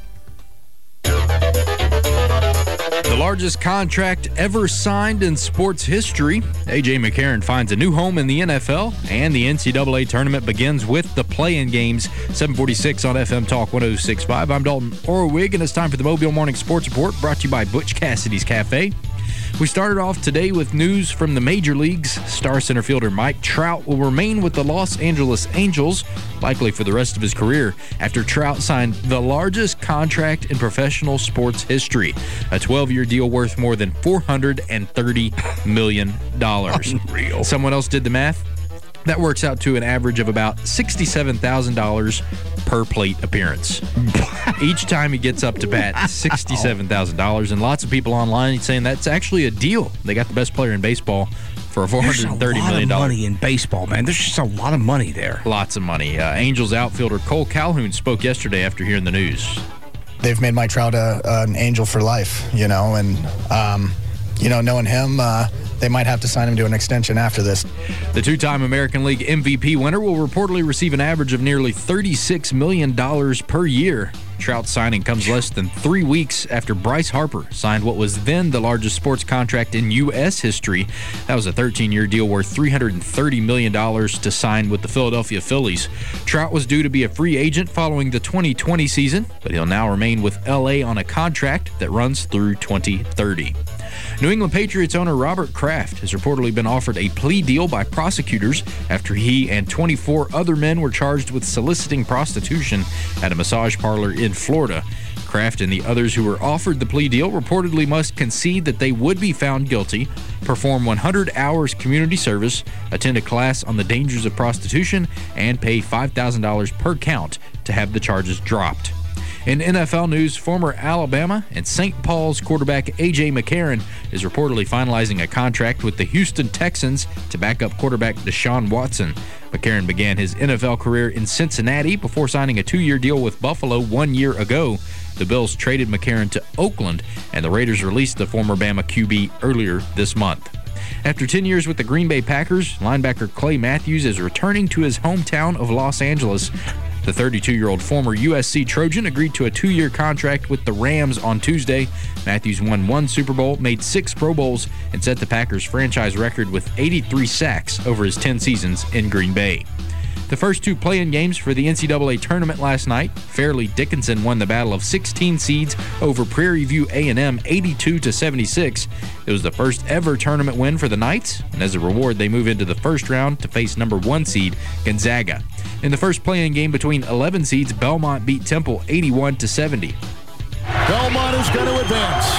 The largest contract ever signed in sports history. A J. McCarron finds a new home in the N F L, and the N C double A tournament begins with the play-in games. seven forty-six on F M Talk one oh six point five. I'm Dalton Orwig, and it's time for the Mobile Morning Sports Report, brought to you by Butch Cassidy's Cafe. We started off today with news from the major leagues. Star center fielder Mike Trout will remain with the Los Angeles Angels, likely for the rest of his career, after Trout signed the largest contract in professional sports history, a twelve-year deal worth more than four hundred thirty million dollars. Unreal. Someone else did the math. That works out to an average of about sixty-seven thousand dollars per plate appearance. Each time he gets up to bat, sixty-seven thousand dollars. And lots of people online saying that's actually a deal. They got the best player in baseball for four hundred thirty million dollars. There's a lot of money in baseball, man. There's just a lot of money there. Lots of money. Uh, Angels outfielder Cole Calhoun spoke yesterday after hearing the news. They've made Mike Trout a, an Angel for life, you know, and, um, you know, knowing him, uh, they might have to sign him to an extension after this. The two-time American League M V P winner will reportedly receive an average of nearly thirty-six million dollars per year. Trout's signing comes less than three weeks after Bryce Harper signed what was then the largest sports contract in U S history. That was a thirteen-year deal worth three hundred thirty million dollars to sign with the Philadelphia Phillies. Trout was due to be a free agent following the twenty twenty season, but he'll now remain with L A on a contract that runs through twenty thirty. New England Patriots owner Robert Kraft has reportedly been offered a plea deal by prosecutors after he and twenty-four other men were charged with soliciting prostitution at a massage parlor in Florida. Kraft and the others who were offered the plea deal reportedly must concede that they would be found guilty, perform one hundred hours community service, attend a class on the dangers of prostitution, and pay five thousand dollars per count to have the charges dropped. In N F L news, former Alabama and Saint Paul's quarterback A J. McCarron is reportedly finalizing a contract with the Houston Texans to back up quarterback Deshaun Watson. McCarron began his N F L career in Cincinnati before signing a two-year deal with Buffalo one year ago. The Bills traded McCarron to Oakland, and the Raiders released the former Bama Q B earlier this month. After ten years with the Green Bay Packers, linebacker Clay Matthews is returning to his hometown of Los Angeles. The thirty-two-year-old former U S C Trojan agreed to a two-year contract with the Rams on Tuesday. Matthews won one Super Bowl, made six Pro Bowls, and set the Packers' franchise record with eighty-three sacks over his ten seasons in Green Bay. The first two play-in games for the N C double A tournament last night, Fairleigh Dickinson won the battle of sixteen seeds over Prairie View A and M eighty-two to seventy-six. It was the first ever tournament win for the Knights, and as a reward, they move into the first round to face number one seed Gonzaga. In the first play-in game between eleven seeds, Belmont beat Temple eighty-one to seventy. Belmont is going to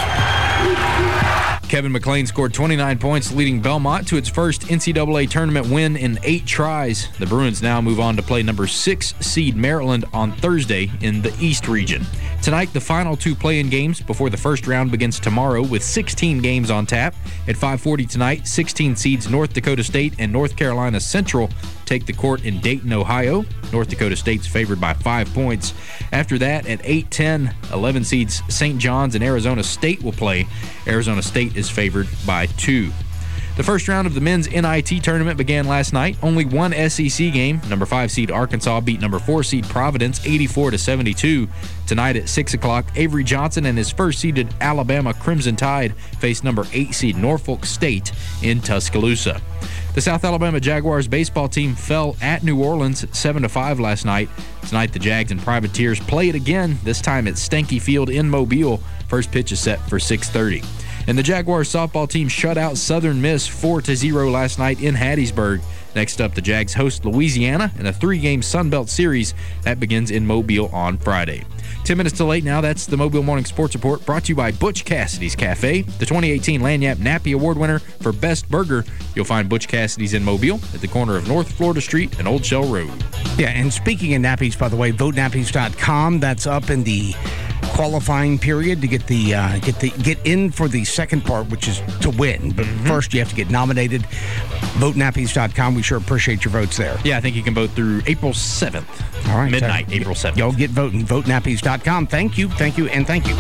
advance. Kevin McLean scored twenty-nine points, leading Belmont to its first N C double A tournament win in eight tries. The Bruins now move on to play number six seed Maryland on Thursday in the East region. Tonight, the final two play-in games before the first round begins tomorrow with sixteen games on tap. At five forty tonight, sixteen seeds North Dakota State and North Carolina Central take the court in Dayton, Ohio. North Dakota State's favored by five points. After that, at eight ten, eleven seeds Saint John's and Arizona State will play. Arizona State is favored by two. The first round of the men's N I T tournament began last night. Only one S E C game. Number five seed Arkansas beat number four seed Providence eighty-four to seventy-two. Tonight at six o'clock, Avery Johnson and his first seeded Alabama Crimson Tide face number eight seed Norfolk State in Tuscaloosa. The South Alabama Jaguars baseball team fell at New Orleans seven to five last night. Tonight, the Jags and Privateers play it again, this time at Stanky Field in Mobile. First pitch is set for six thirty. And the Jaguars softball team shut out Southern Miss four to zero last night in Hattiesburg. Next up, the Jags host Louisiana in a three-game Sun Belt series that begins in Mobile on Friday. Ten minutes to late now. That's the Mobile Morning Sports Report, brought to you by Butch Cassidy's Cafe, the twenty eighteen Lagniappe Nappy Award winner for Best Burger. You'll find Butch Cassidy's in Mobile at the corner of North Florida Street and Old Shell Road. Yeah, and speaking of nappies, by the way, vote nappies dot com. That's up in the qualifying period to get the uh, get the get in for the second part, which is to win. But mm-hmm. first, you have to get nominated. vote nappies dot com. We sure appreciate your votes there. Yeah, I think you can vote through April seventh. All right, midnight, so, April seventh. Y'all get voting. vote nappies dot com. Thank you, thank you, and thank you.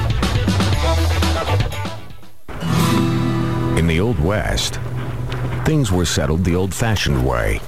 In the Old West, things were settled the old-fashioned way.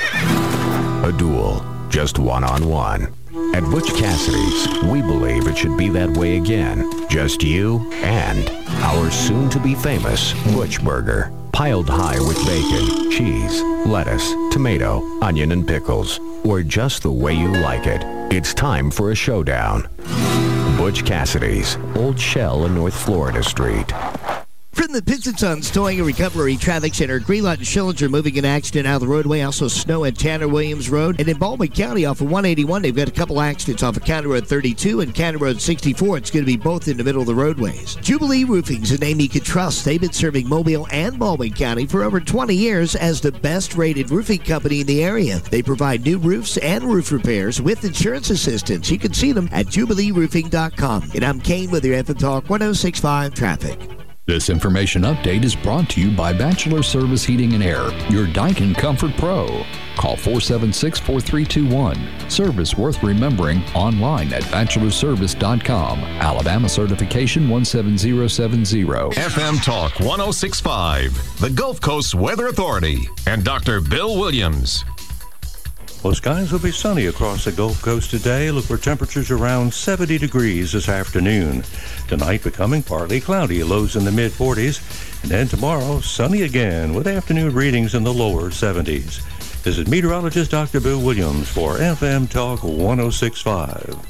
A duel, just one-on-one. At Butch Cassidy's, we believe it should be that way again. Just you and our soon-to-be famous Butch Burger. Piled high with bacon, cheese, lettuce, tomato, onion, and pickles. Or just the way you like it. It's time for a showdown. Butch Cassidy's, Old Shell and North Florida Street. From the Pistons Sons Towing and Recovery Traffic Center, Greenlawn and Schillinger moving an accident out of the roadway. Also snow at Tanner Williams Road. And in Baldwin County off of one eighty-one, they've got a couple accidents off of County Road thirty-two and County Road sixty-four. It's going to be both in the middle of the roadways. Jubilee Roofing's a name you can trust. They've been serving Mobile and Baldwin County for over twenty years as the best-rated roofing company in the area. They provide new roofs and roof repairs with insurance assistance. You can see them at jubilee roofing dot com. And I'm Kane with your F M Talk one oh six point five Traffic. This information update is brought to you by Bachelor Service Heating and Air, your Daikin Comfort Pro. Call four seven six, four three two one. Service worth remembering online at bachelor service dot com. Alabama certification one seven zero seven zero. F M Talk one oh six point five, the Gulf Coast Weather Authority, and Doctor Bill Williams. Well, skies will be sunny across the Gulf Coast today. Look for temperatures around seventy degrees this afternoon. Tonight becoming partly cloudy, lows in the mid forties. And then tomorrow, sunny again with afternoon readings in the lower seventies. This is meteorologist Doctor Bill Williams for F M Talk one oh six point five.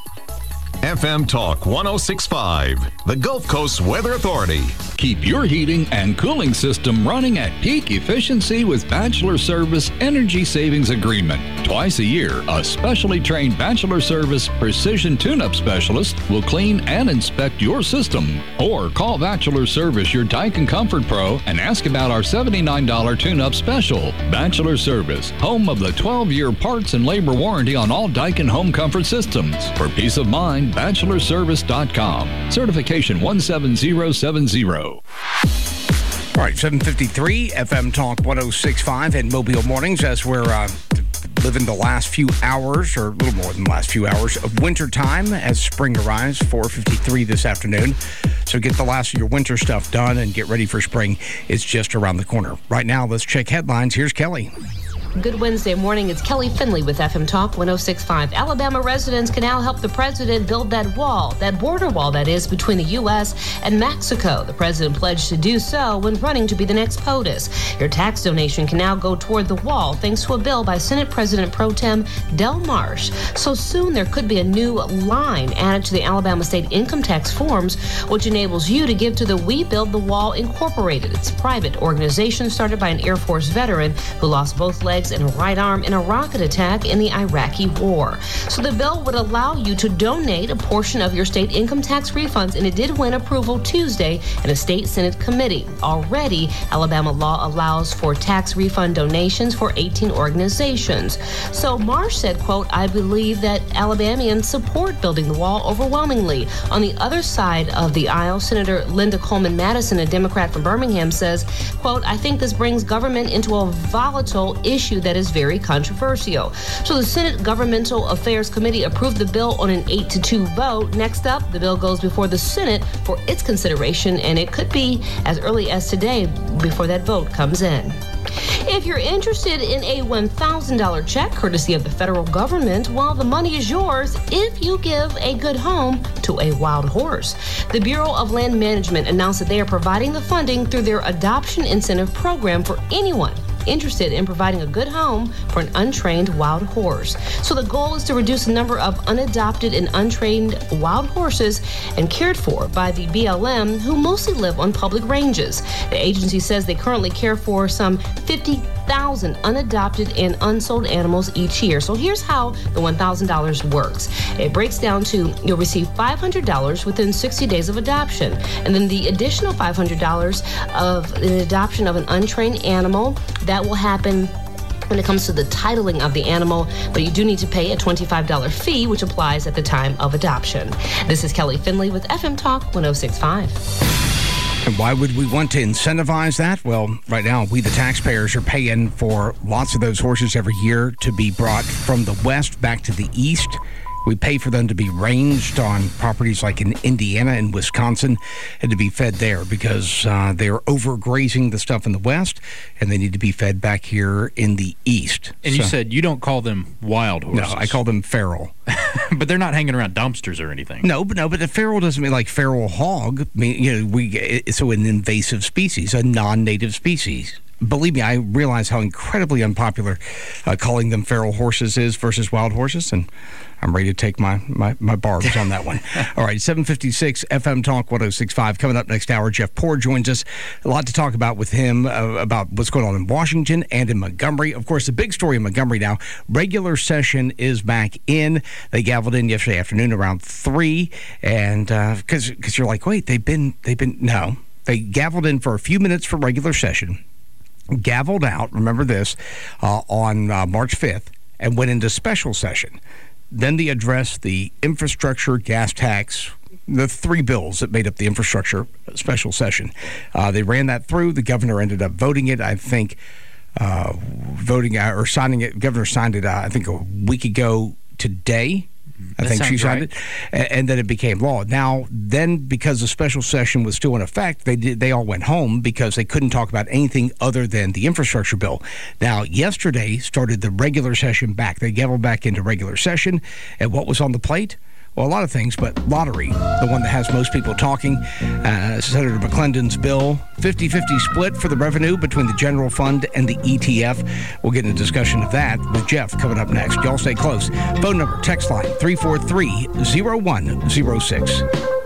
F M Talk one oh six point five, the Gulf Coast Weather Authority. Keep your heating and cooling system running at peak efficiency with Bachelor Service Energy Savings Agreement. Twice a year, a specially trained Bachelor Service Precision Tune-Up Specialist will clean and inspect your system. Or call Bachelor Service, your Daikin Comfort Pro, and ask about our seventy-nine dollars tune-up special. Bachelor Service, home of the twelve-year parts and labor warranty on all Daikin home comfort systems. For peace of mind, bachelor service dot com. Certification one seven zero seven zero. All right, seven fifty-three, F M Talk one oh six point five and Mobile Mornings as we're uh, living the last few hours, or a little more than the last few hours, of winter time as spring arrives, four fifty-three this afternoon. So get the last of your winter stuff done and get ready for spring. It's just around the corner. Right now, let's check headlines. Here's Kelly. Good Wednesday morning. It's Kelly Finley with F M Talk one oh six point five. Alabama residents can now help the president build that wall, that border wall, that is, between the U S and Mexico. The president pledged to do so when running to be the next POTUS. Your tax donation can now go toward the wall thanks to a bill by Senate President Pro Tem Del Marsh. So soon there could be a new line added to the Alabama state income tax forms, which enables you to give to the We Build the Wall Incorporated. It's a private organization started by an Air Force veteran who lost both legs and a right arm in a rocket attack in the Iraqi war. So the bill would allow you to donate a portion of your state income tax refunds, and it did win approval Tuesday in a state Senate committee. Already, Alabama law allows for tax refund donations for eighteen organizations. So Marsh said, quote, I believe that Alabamians support building the wall overwhelmingly. On the other side of the aisle, Senator Linda Coleman Madison, a Democrat from Birmingham, says, quote, I think this brings government into a volatile issue that is very controversial. So the Senate Governmental Affairs Committee approved the bill on an eight to two vote. Next up, the bill goes before the Senate for its consideration, and it could be as early as today before that vote comes in. If you're interested in a one thousand dollars check courtesy of the federal government, well, the money is yours if you give a good home to a wild horse. The Bureau of Land Management announced that they are providing the funding through their adoption incentive program for anyone interested in providing a good home for an untrained wild horse. So the goal is to reduce the number of unadopted and untrained wild horses and cared for by the B L M who mostly live on public ranges. The agency says they currently care for some fifty thousand unadopted and unsold animals each year. So here's how the one thousand dollars works. It breaks down to you'll receive five hundred dollars within sixty days of adoption, and then the additional five hundred dollars of the adoption of an untrained animal. That will happen when it comes to the titling of the animal, but you do need to pay a twenty-five dollars fee, which applies at the time of adoption. This is Kelly Finley with F M Talk one oh six point five. And why would we want to incentivize that? Well, right now, we the taxpayers are paying for lots of those horses every year to be brought from the west back to the east. We pay for them to be ranged on properties like in Indiana and Wisconsin and to be fed there because uh, they're overgrazing the stuff in the west and they need to be fed back here in the east. And so, you said you don't call them wild horses. No, I call them feral. But they're not hanging around dumpsters or anything. No, but no, but the feral doesn't mean like feral hog. I mean, you know, we it's so an invasive species, a non-native species. Believe me, I realize how incredibly unpopular uh, calling them feral horses is versus wild horses, and I'm ready to take my, my, my barbs on that one. All right, seven fifty-six F M Talk one oh six point five. Coming up next hour, Jeff Poor joins us. A lot to talk about with him uh, about what's going on in Washington and in Montgomery. Of course, the big story in Montgomery now, regular session is back in. They gavelled in yesterday afternoon around three, and because uh, because you're like, wait, they've been, they've been, no. They gavelled in for a few minutes for regular session, gavelled out, remember this, uh, on uh, March fifth, and went into special session. Then they addressed the infrastructure, gas tax, the three bills that made up the infrastructure special session. Uh, they ran that through. The governor ended up voting it, I think, uh, voting uh, or signing it. Governor signed it, uh, I think, a week ago today. I That think she sounds signed right. it, and, and then it became law. Now, then, because the special session was still in effect, they did, they all went home because they couldn't talk about anything other than the infrastructure bill. Now, yesterday started the regular session back. They gavelled back into regular session, and what was on the plate? Well, a lot of things, but lottery, the one that has most people talking. Uh, Senator McClendon's bill, fifty-fifty split for the revenue between the general fund and the E T F. We'll get into discussion of that with Jeff coming up next. Y'all stay close. Phone number, text line, three four three, zero one zero six.